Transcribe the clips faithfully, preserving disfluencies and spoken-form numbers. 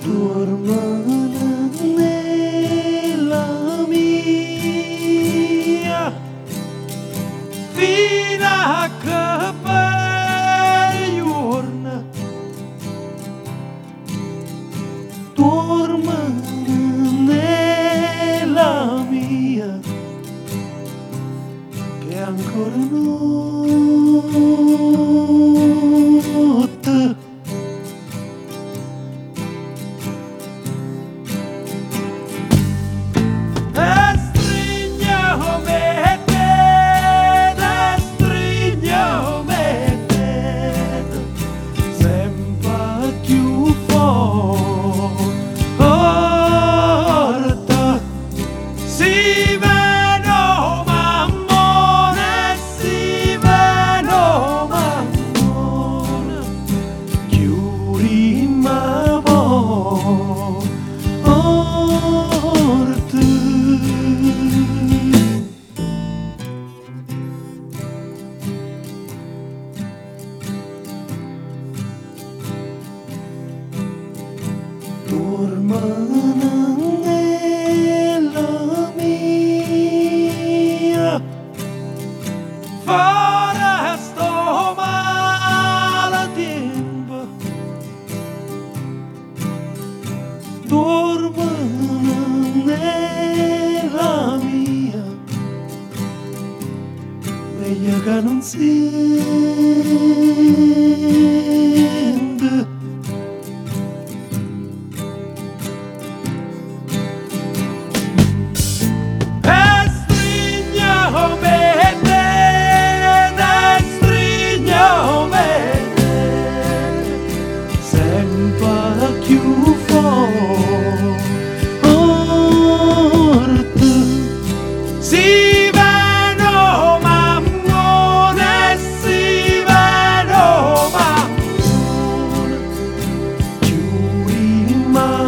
Dormano nella mia fino a che per giorno dormano nella mia che ancora notte dormano nella mia fare sto male tempo dormano nella mia meglio che non sente più forte si vedono mammone, si vedono mammone più in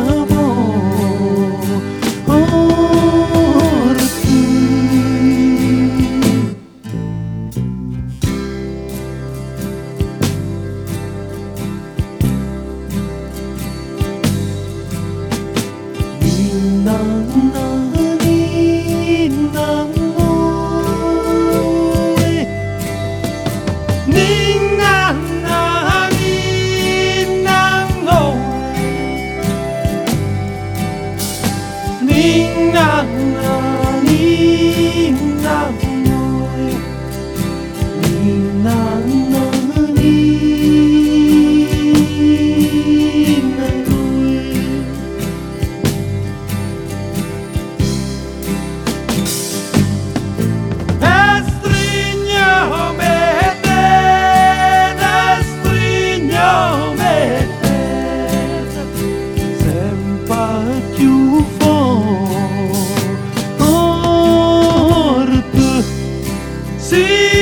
Ninna ninna noi ninna ninna noi e stringo me te e stringo me te sempre più forte. See